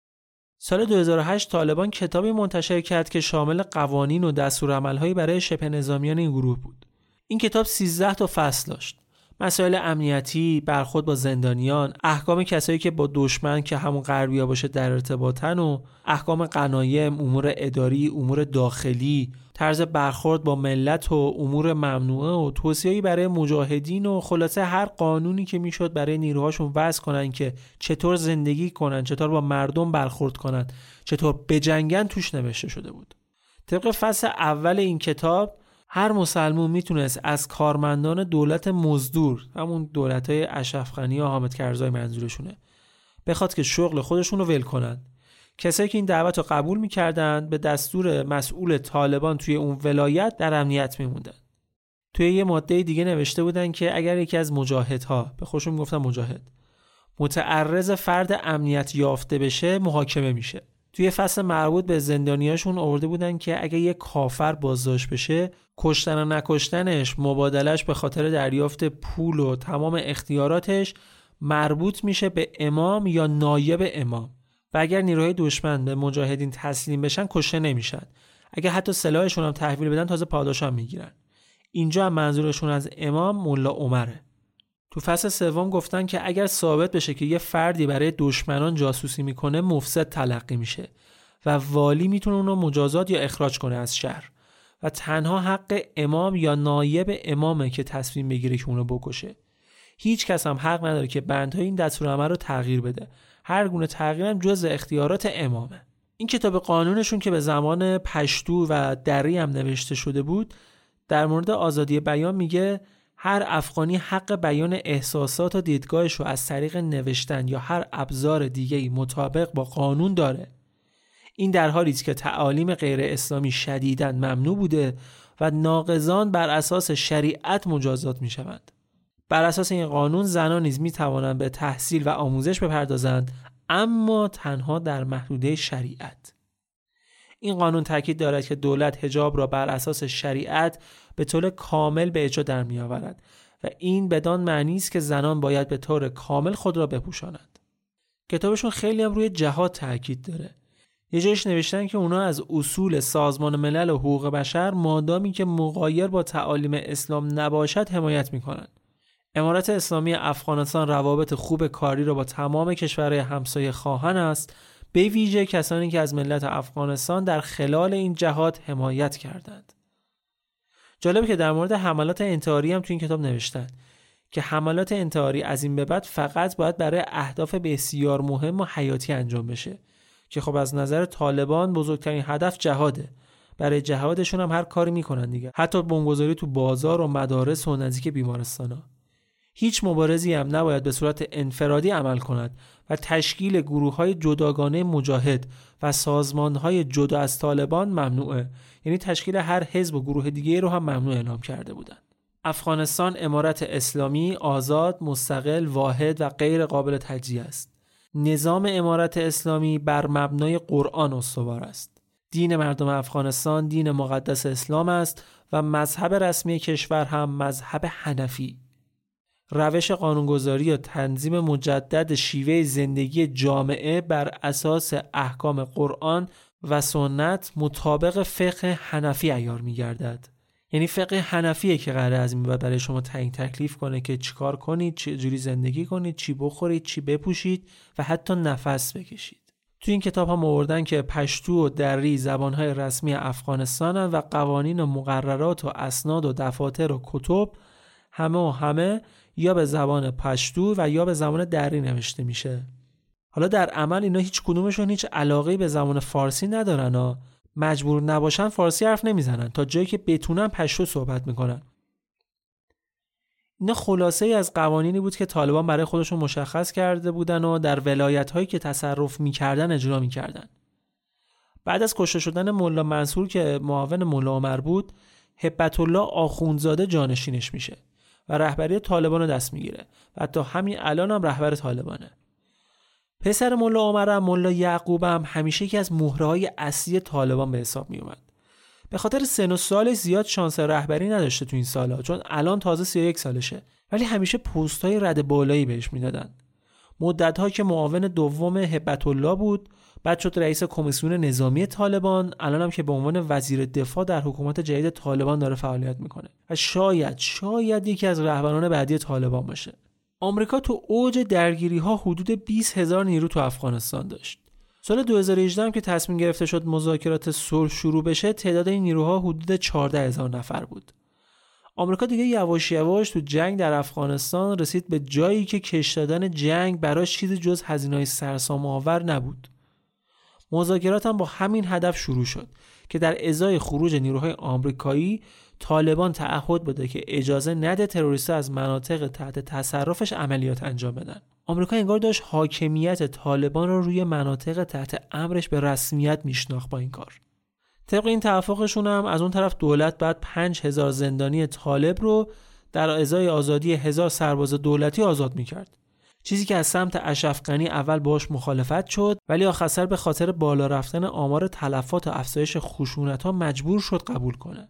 سال 2008 طالبان کتابی منتشر کرد که شامل قوانین و دستورالعمل‌هایی برای شبه نظامیان این گروه بود. این کتاب 13 تا فصل داشت. مسائل امنیتی، برخورد با زندانیان، احکام کسایی که با دشمن که همون غربی‌ها باشه در ارتباطن و احکام غنایم، امور اداری، امور داخلی، طرز برخورد با ملت و امور ممنوعه و توصیه‌ای برای مجاهدین و خلاصه هر قانونی که میشد برای نیروهاشون وضع کنن که چطور زندگی کنن، چطور با مردم برخورد کنن، چطور بجنگن توش نوشته شده بود. طبق فصل اول این کتاب هر مسلمان میتونست از کارمندان دولت مزدور، همون دولت‌های اشرف غنی و حامد کرزای منظورشونه، بخواد که شغل خودشون رو ول کنن. کسایی که این دعوت رو قبول میکردن به دستور مسئول طالبان توی اون ولایت در امنیت میموندن. توی یه ماده دیگه نوشته بودن که اگر یکی از مجاهدها، به خودشون میگفتن مجاهد، متعرض فرد امنیت یافته بشه محاکمه میشه. توی فصل مربوط به زندانیاشون آورده بودن که اگه یه کافر بازداشت بشه، کشتن و نکشتنش مبادلش به خاطر دریافت پول و تمام اختیاراتش مربوط میشه به امام یا نایب امام و اگر نیروهای دشمن به مجاهدین تسلیم بشن کشته نمیشن. اگه حتی سلاحشون هم تحویل بدن تازه پاداش هم میگیرن. اینجا هم منظورشون از امام ملا عمره. تو فصل سوم گفتن که اگر ثابت بشه که یه فردی برای دشمنان جاسوسی میکنه مفسد تلقی میشه و والی میتونه اونو مجازات یا اخراج کنه از شهر و تنها حق امام یا نایب امامه که تصمیم بگیره که اونو بکشه. هیچ کس هم حق نداره که بندهای این دستورالعمل رو تغییر بده. هر گونه تغییرم جز اختیارات امامه. این کتاب قانونشون که به زمان پشتو و دری هم نوشته شده بود در مورد آزادی بیان میگه هر افغانی حق بیان احساسات و دیدگاهش رو از طریق نوشتن یا هر ابزار دیگه‌ای مطابق با قانون داره. این در حالی است که تعالیم غیر اسلامی شدیداً ممنوع بوده و ناقضان بر اساس شریعت مجازات میشوند. بر اساس این قانون زنان نیز میتوانند به تحصیل و آموزش بپردازند، اما تنها در محدوده شریعت. این قانون تاکید دارد که دولت حجاب را بر اساس شریعت به طور کامل به اجرا در می آورد و این بدان معنی است که زنان باید به طور کامل خود را بپوشانند. کتابشون خیلی هم روی جهاد تاکید داره. یه جایش نوشتن که اونا از اصول سازمان ملل و حقوق بشر مادامی که مغایر با تعالیم اسلام نباشد حمایت میکنن. امارت اسلامی افغانستان روابط خوب کاری را با تمام کشورهای همسایه خواهان است، به ویژه کسانی که از ملت افغانستان در خلال این جهاد حمایت کردند. جالبه که در مورد حملات انتحاری هم تو این کتاب نوشتن که حملات انتحاری از این به بعد فقط باید برای اهداف بسیار مهم و حیاتی انجام بشه که خب از نظر طالبان بزرگترین هدف جهاده. برای جهادشون هم هر کاری میکنن دیگه، حتی بمبگذاری تو بازار و مدارس و نزدیک بیمارستانا. هیچ مبارزی هم نباید به صورت انفرادی عمل کند و تشکیل گروه‌های جداگانه مجاهد و سازمان‌های جدا از طالبان ممنوعه. یعنی تشکیل هر حزب و گروه دیگه رو هم ممنوع اعلام کرده بودند. افغانستان امارت اسلامی آزاد، مستقل، واحد و غیر قابل تجزیه است. نظام امارت اسلامی بر مبنای قرآن استوار است. دین مردم افغانستان دین مقدس اسلام است و مذهب رسمی کشور هم مذهب حنفی. روش قانونگذاری و تنظیم مجدد شیوه زندگی جامعه بر اساس احکام قرآن و سنت مطابق فقه حنفی عیار می‌گردد. یعنی فقه حنفیه که قراره از این بعد برای شما تعیین تکلیف کنه که چیکار کنید، چه جوری زندگی کنید، چی بخورید، چی بپوشید و حتی نفس بکشید. تو این کتاب هم آوردن که پشتو و دری زبانهای رسمی افغانستانن و قوانین و مقررات و اسناد و دفاتر و کتب همه یا به زبان پشتو و یا به زبان دری نوشته میشه. حالا در عمل اینا هیچ کدومشون هیچ علاقه‌ای به زبان فارسی ندارن ها. مجبور نباشن فارسی حرف نمیزنن، تا جایی که بتونن پشتو صحبت میکنن. اینا خلاصه ای از قوانینی بود که طالبان برای خودشون مشخص کرده بودن و در ولایت‌هایی که تصرف میکردن اجرا میکردن. بعد از کشته شدن ملا منصور که معاون ملا عمر بود، هبت الله آخوندزاده جانشینش میشه و رهبری طالبان رو دست میگیره و تا همین الان هم رهبر طالبانه. پسر ملا عمر هم ملا یعقوب هم همیشه یکی از مهره‌های اصلی طالبان به حساب می اومد. به خاطر سن و سالش زیاد شانس رهبری نداشته تو این سالا، چون الان تازه 31 سالشه، ولی همیشه پست‌های رد بالایی بهش میدادن. مدت‌ها که معاون دوم هبت الله بود، بعد شد رئیس کمیسیون نظامی طالبان، الان هم که به عنوان وزیر دفاع در حکومت جدید طالبان داره فعالیت میکنه و شاید یکی از رهبران بعدی طالبان باشه. آمریکا تو اوج درگیری‌ها حدود 20,000 نیرو تو افغانستان داشت. سال 2018 هم که تصمیم گرفته شد مذاکرات صلح شروع بشه، تعداد این نیروها حدود 14,000 نفر بود. آمریکا دیگه یواش یواش تو جنگ در افغانستان رسید به جایی که کش دادن جنگ براش چیزی جز هزینه‌های سرسام‌آور نبود. مذاکرات هم با همین هدف شروع شد که در ازای خروج نیروهای آمریکایی، طالبان تعهد بده که اجازه نده تروریست‌ها از مناطق تحت تصرفش عملیات انجام بدن. آمریکا انگار داشت حاکمیت طالبان رو روی مناطق تحت امرش به رسمیت میشناخت با این کار. طبق این توافقشون هم از اون طرف دولت بعد 5,000 زندانی طالب رو در ازای آزادی 1,000 سرباز دولتی آزاد میکرد. چیزی که از سمت اشرف غنی اول باهاش مخالفت شد، ولی آخر به خاطر بالا رفتن آمار تلفات و افزایش خشونت‌ها مجبور شد قبول کنه.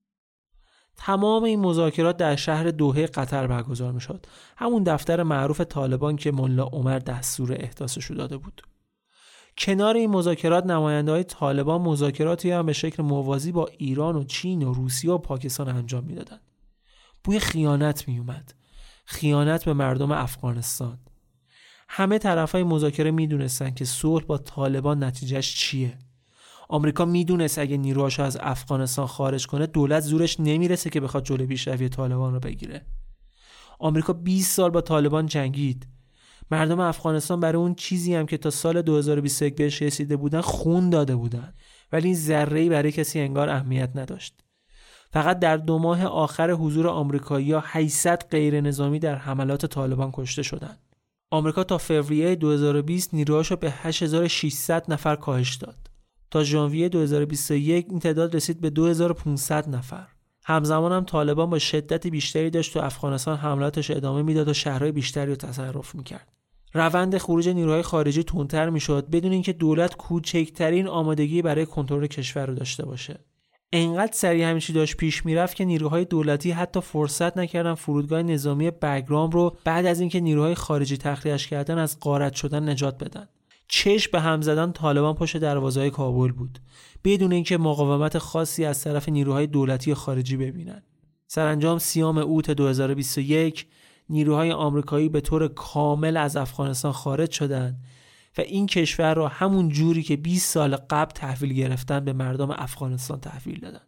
تمام این مذاکرات در شهر دوحه قطر برگزار میشد، همون دفتر معروف طالبان که ملا عمر دستور احداثش داده بود. کنار این مذاکرات نماینده‌های طالبان مذاکراتی هم به شکل موازی با ایران و چین و روسیه و پاکستان انجام میدادن. بوی خیانت میومد، خیانت به مردم افغانستان. همه طرفای مذاکره میدونستن که صلح با طالبان نتیجهش چیه. آمریکا میدونست اگه نیروهاشو از افغانستان خارج کنه، دولت زورش نمیرسه که بخواد جلوی پیشروی طالبان رو بگیره. آمریکا 20 سال با طالبان جنگید. مردم افغانستان برای اون چیزی هم که تا سال 2021 بهش رسیده بودن خون داده بودن، ولی این ذره‌ای برای کسی انگار اهمیت نداشت. فقط در 2 ماه آخر حضور آمریکایی‌ها 800 غیر نظامی در حملات طالبان کشته شدند. آمریکا تا فوریه 2020 نیروهاشو به 8600 نفر کاهش داد. تا ژانویه 2021 این تعداد رسید به 2500 نفر. همزمان هم طالبان با شدت بیشتری داشت تو افغانستان حملاتش ادامه میداد و شهرهای بیشتری رو تصرف میکرد. روند خروج نیروهای خارجی تندتر میشد بدون اینکه دولت کوچکترین آمادگی برای کنترل کشور رو داشته باشه. انقدر سریع همین چی داشت پیش میرفت که نیروهای دولتی حتی فرصت نکردن فرودگاه نظامی بگرام رو بعد از اینکه نیروهای خارجی تخلیه‌اش کردن از غارت شدن نجات بدن. چشم به هم زدن طالبان پشت دروازه‌های کابل بود، بدون اینکه مقاومت خاصی از طرف نیروهای دولتی خارجی ببینن. سرانجام 30 اوت 2021 نیروهای آمریکایی به طور کامل از افغانستان خارج شدند و این کشور را همون جوری که 20 سال قبل تحویل گرفتن به مردم افغانستان تحویل دادن.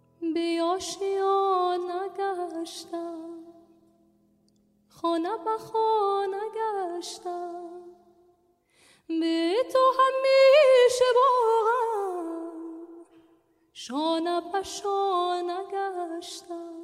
بیاشیانه گشتم، خانه به خانه گشتم، به تو همیشه باغم، شانه به شانه گشتم.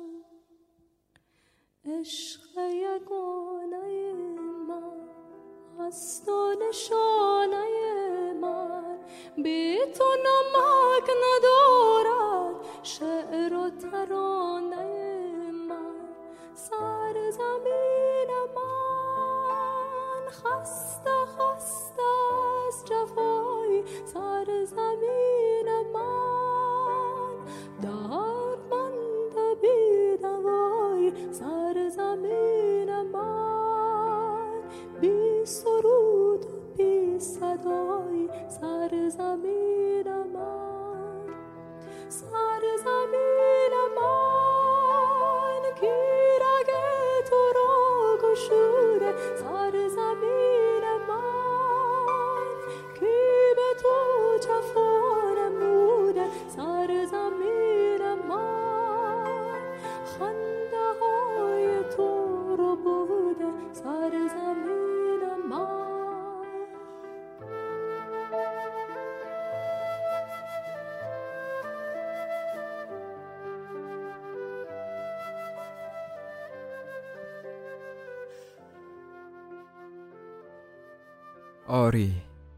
عشق یگانه من از تو نشانه من، به تو نمک ندارد شعر و ترانه من. سر زمین من خسته خسته از جفای، سر زمین من آری،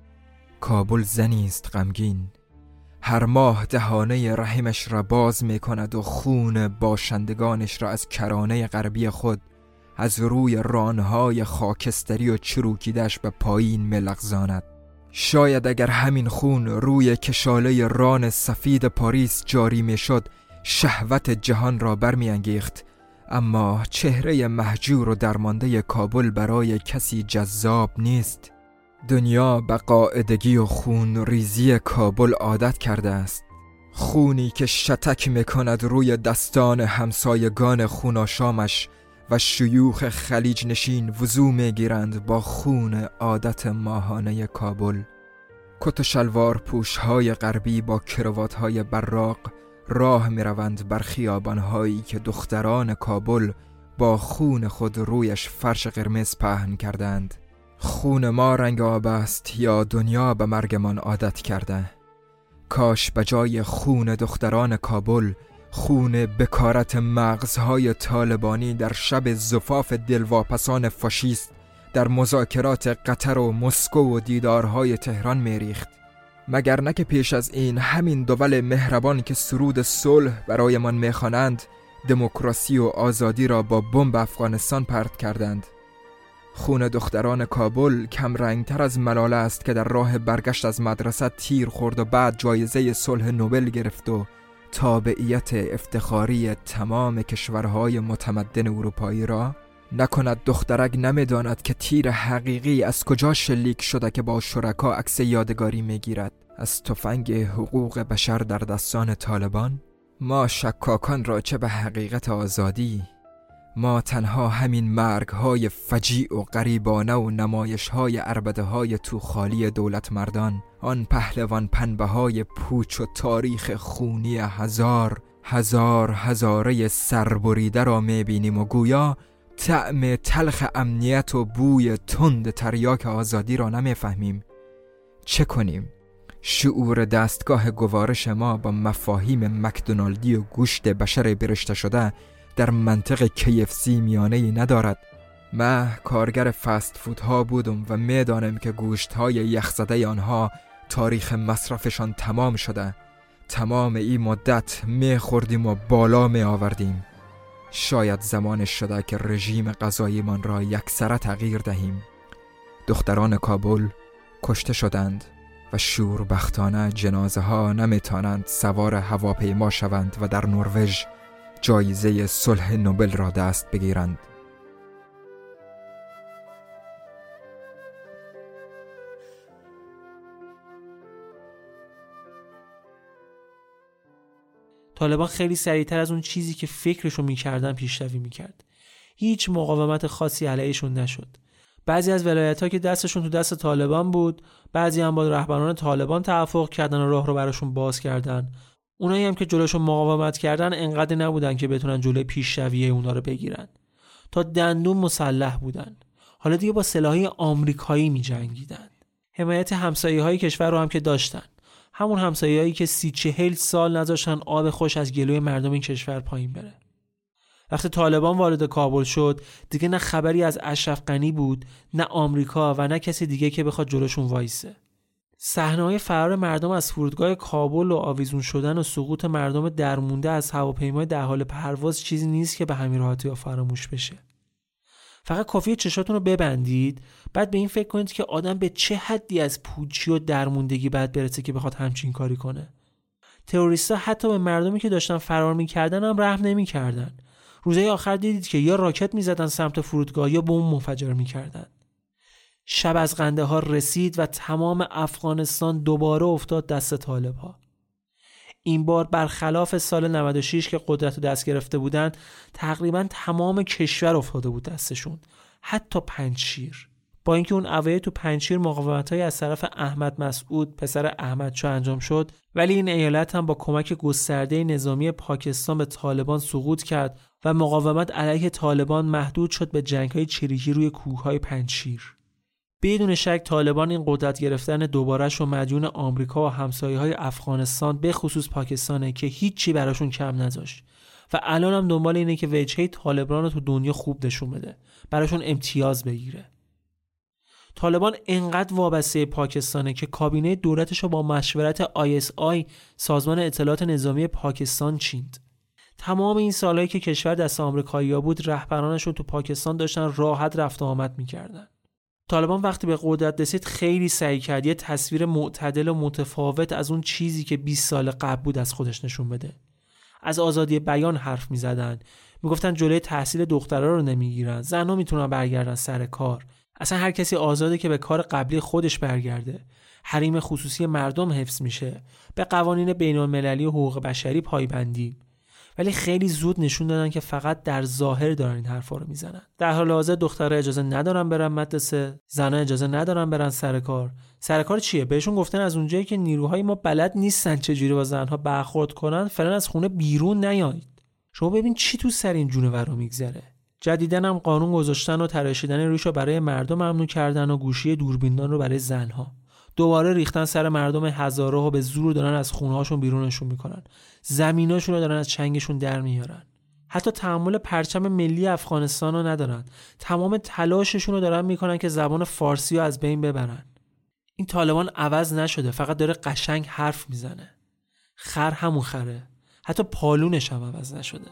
کابل زنی است غمگین، هر ماه دهانه رحمش را باز می کند و خون باشندگانش را از کرانه غربی خود از روی رانهای خاکستری و چروکیدش به پایین می لغزاند. شاید اگر همین خون روی کشاله ران سفید پاریس جاری می شد شهوت جهان را برمی انگیخت، اما چهره مهجور و درمانده کابل برای کسی جذاب نیست. دنیا به قاعدگی و خون ریزی کابل عادت کرده است، خونی که شتک میکند روی دستان همسایگان خوناشامش و شیوخ خلیج نشین وضو میگیرند با خون عادت ماهانه کابل. کت و شلوار پوشهای غربی با کرواتهای براق راه میروند بر خیابانهایی که دختران کابل با خون خود رویش فرش قرمز پهن کردند. خون ما رنگ آب است یا دنیا به مرگمان عادت کرده؟ کاش بجای خون دختران کابل خون بکارت مغزهای طالبانی در شب زفاف دلواپسان فاشیست در مذاکرات قطر و مسکو و دیدارهای تهران میریخت. مگر نه که پیش از این همین دول مهربان که سرود صلح برایمان میخوانند دموکراسی و آزادی را با بمب افغانستان پرت کردند؟ خون دختران کابل کم رنگتر از ملاله است که در راه برگشت از مدرسه تیر خورد و بعد جایزه صلح نوبل گرفت و تابعیت افتخاری تمام کشورهای متمدن اروپایی را. نکند دخترک نمیداند که تیر حقیقی از کجا شلیک شده که با شرکا عکس یادگاری میگیرد؟ از تفنگ حقوق بشر در دستان طالبان؟ ما شکاکان را چه به حقیقت آزادی؟ ما تنها همین مرگ‌های فجیع و غریبانه و نمایش‌های عربده‌های توخالی دولت مردان، آن پهلوان پنبه‌های پوچ و تاریخ خونی هزاره سربریده را می‌بینیم و گویا طعم تلخ امنیت و بوی تند تریاک آزادی را نمی‌فهمیم. چه کنیم؟ شعور دستگاه گوارش ما با مفاهیم مکدونالدی و گوشت بشر برشته شده در منطق KFC میانه‌ای ندارد. من کارگر فست فودها بودم و میدانم که گوشت‌های یخزده آنها تاریخ مصرفشان تمام شده. تمام این مدت میخوردیم و بالا می آوردیم. شاید زمانش شده که رژیم غذایی من را یکسره تغییر دهیم. دختران کابل کشته شدند و شوربختانه جنازه ها نمیتانند سوار هواپیما شوند و در نروژ جایزه صلح نوبل را دست بگیرند. طالبان خیلی سریعتر از اون چیزی که فکرشو میکردن پیشروی میکرد. هیچ مقاومت خاصی علیهشون نشد. بعضی از ولایت‌ها که دستشون تو دست طالبان بود، بعضی هم با رهبران طالبان توافق کردن و راه رو براشون باز کردن. اونایی هم که جلوشون مقاومت کردن انقدر نبودن که بتونن جلوی پیشروی اونا رو بگیرن. تا دندون مسلح بودن. حالا دیگه با سلاحی آمریکایی می‌جنگیدن. حمایت همسایه‌های کشور رو هم که داشتن. همون همسایه‌هایی که 30-40 سال نذاشتن آب خوش از گلوی مردم این کشور پایین بره. وقتی طالبان وارد کابل شد، دیگه نه خبری از اشرف غنی بود، نه آمریکا و نه کسی دیگه که بخواد جلوشون وایسه. صحنه‌های فرار مردم از فرودگاه کابل و آویزون شدن و سقوط مردم درمونده از هواپیمای در حال پرواز چیزی نیست که به همین راحتی فراموش بشه. فقط کافیه چشاتون رو ببندید، بعد به این فکر کنید که آدم به چه حدی از پوچی و درموندگی باید برسه که بخواد همچین کاری کنه. تروریست‌ها حتی به مردمی که داشتن فرار می‌کردن هم رحم نمی‌کردن. روزهای آخر دیدید که یا راکت می‌زدن سمت فرودگاه یا بمب منفجر می‌کردن. شب از قندهار رسید و تمام افغانستان دوباره افتاد دست طالب‌ها. این بار برخلاف سال 96 که قدرت رو دست گرفته بودند، تقریبا تمام کشور افتاده بود دستشون، حتی پنجشیر. با اینکه اون اوایل تو پنجشیر مقاومت‌های از طرف احمد مسعود پسر احمدشاه انجام شد، ولی این ایالت هم با کمک گسترده نظامی پاکستان به طالبان سقوط کرد و مقاومت علیه طالبان محدود شد به جنگ‌های چریکی روی کوههای پنجشیر. بدون شک طالبان این قدرت گرفتن دوباره‌شو مدیون آمریکا و همسایه‌های افغانستان به خصوص پاکستانه که هیچی براشون کم نذاشت و الان هم دنبال اینه که وجهه طالبان رو تو دنیا خوب نشون بده، براشون امتیاز بگیره. طالبان انقدر وابسته پاکستانه که کابینه دولتش رو با مشورت ISI سازمان اطلاعات نظامی پاکستان چیند. تمام این سالهایی که کشور دست آمریکایی‌ها بود رهبرانشون تو پاکستان داشتن راحت رفت و آمد می‌کردن. طالبان وقتی به قدرت رسید خیلی سعی کرد یه تصویر معتدل و متفاوت از اون چیزی که 20 سال قبل بود از خودش نشون بده. از آزادی بیان حرف می‌زدن، میگفتن جلوی تحصیل دخترها رو نمیگیرن، زن‌ها میتونن برگردن سر کار. اصلا هر کسی آزاده که به کار قبلی خودش برگرده. حریم خصوصی مردم حفظ میشه. به قوانین بین‌المللی و حقوق بشری پایبندی. ولی خیلی زود نشون دادن که فقط در ظاهر دارن این حرفا رو میزنن. در حال حاضر دخترها اجازه ندارن برن مدرسه، زن‌ها اجازه ندارن برن سر کار. سر کار چیه؟ بهشون گفتن از اونجایی که نیروهای ما بلد نیستن چجوری با زن‌ها برخورد کنن، فعلا از خونه بیرون نیایید. شما ببین چی تو سر این جونور رو میگذره. جدیدن هم قانون گذاشتن و تراشیدن ریشو برای مردم ممنوع کردن و گوشی دوربیندان رو برای زن‌ها. دوباره ریختن سر مردم هزاره ها، به زور دارن از خونه‌هاشون بیرونشون میکنن. زمیناشون رو دارن از چنگشون در میارن. حتی تحمل پرچم ملی افغانستان رو ندارن. تمام تلاششون رو دارن میکنن که زبان فارسی رو از بین ببرن. این طالبان عوض نشده، فقط داره قشنگ حرف میزنه. خر همون خره. حتی پالونش هم عوض نشده.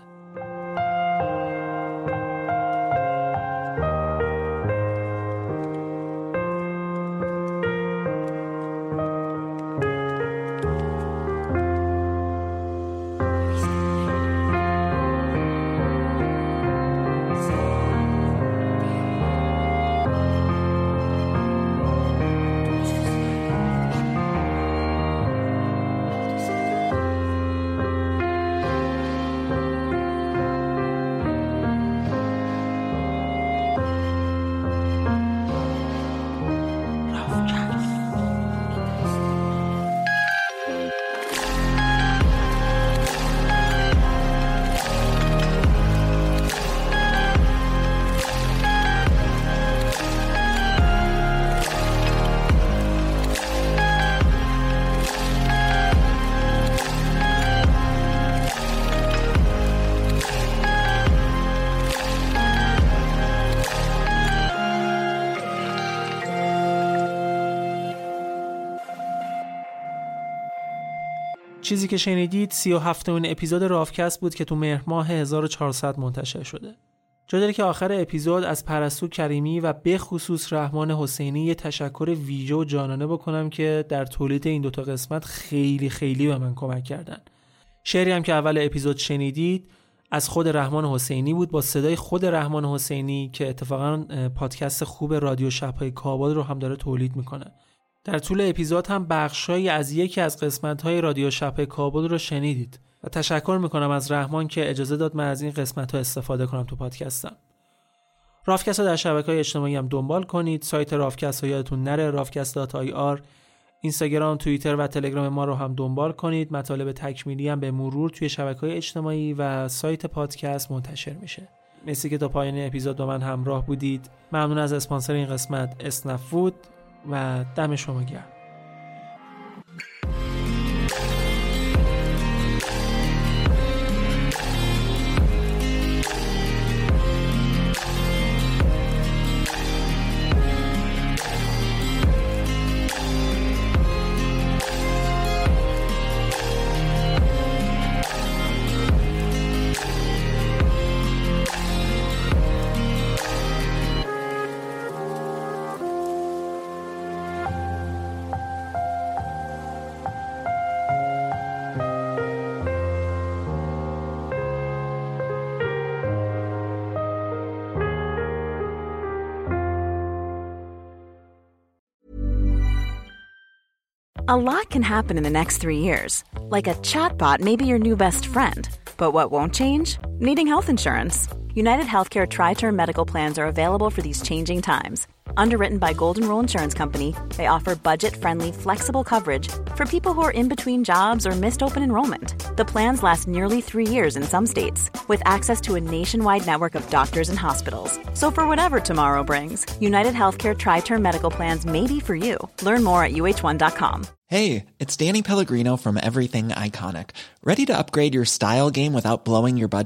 چیزی که شنیدید 37مین اپیزود رافکست بود که تو مهر ماه 1400 منتشر شده. جا داره که آخر اپیزود از پرستو کریمی و به خصوص رحمان حسینی یه تشکر ویژه و جانانه بکنم که در تولید این دوتا قسمت خیلی به من کمک کردن. شعری هم که اول اپیزود شنیدید از خود رحمان حسینی بود، با صدای خود رحمان حسینی که اتفاقا پادکست خوب رادیو شب‌های کابل رو هم داره تولید میکنه. در طول اپیزود هم بخشایی از یکی از قسمت‌های رادیو شب‌های کابل رو شنیدید و تشکر میکنم از رحمان که اجازه داد من از این قسمت‌ها استفاده کنم تو پادکستم. رافکست رو در شبکه‌های اجتماعی هم دنبال کنید. سایت رافکست رو یادتون نره، rafkast.ir. اینستاگرام، توییتر و تلگرام ما رو هم دنبال کنید. مطالب تکمیلی هم به مرور توی شبکه‌های اجتماعی و سایت پادکست منتشر میشه. مرسی که تا پایان اپیزود با من همراه بودید. ممنون از اسپانسر این قسمت اسنپ فود و دم شما گرم. A lot can happen in the next 3 years. Like a chatbot may be your new best friend. But what won't change? Needing health insurance. United Healthcare Tri-Term Medical Plans are available for these changing times. Underwritten by Golden Rule Insurance Company, they offer budget-friendly, flexible coverage for people who are in between jobs or missed open enrollment. The plans last nearly 3 years in some states, with access to a nationwide network of doctors and hospitals. So for whatever tomorrow brings, United Healthcare Tri-Term Medical Plans may be for you. Learn more at uh1.com. Hey, it's Danny Pellegrino from Everything Iconic. Ready to upgrade your style game without blowing your budget?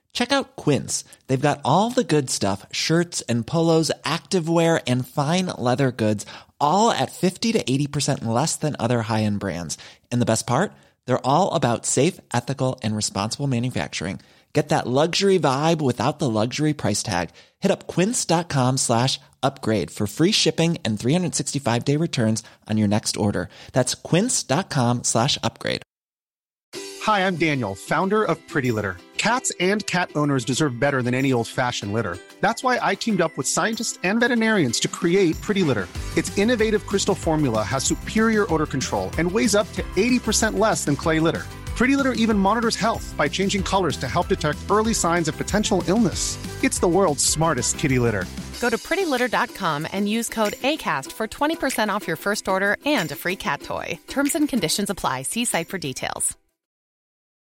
Check out Quince. They've got all the good stuff, shirts and polos, activewear, and fine leather goods, all at 50 to 80% less than other high-end brands. And the best part? They're all about safe, ethical, and responsible manufacturing. Get that luxury vibe without the luxury price tag. Hit up quince.com/upgrade for free shipping and 365-day returns on your next order. That's quince.com/upgrade. Hi, I'm Daniel, founder of Pretty Litter. Cats and cat owners deserve better than any old-fashioned litter. That's why I teamed up with scientists and veterinarians to create Pretty Litter. Its innovative crystal formula has superior odor control and weighs up to 80% less than clay litter. Pretty Litter even monitors health by changing colors to help detect early signs of potential illness. It's the world's smartest kitty litter. Go to prettylitter.com and use code ACAST for 20% off your first order and a free cat toy. Terms and conditions apply. See site for details.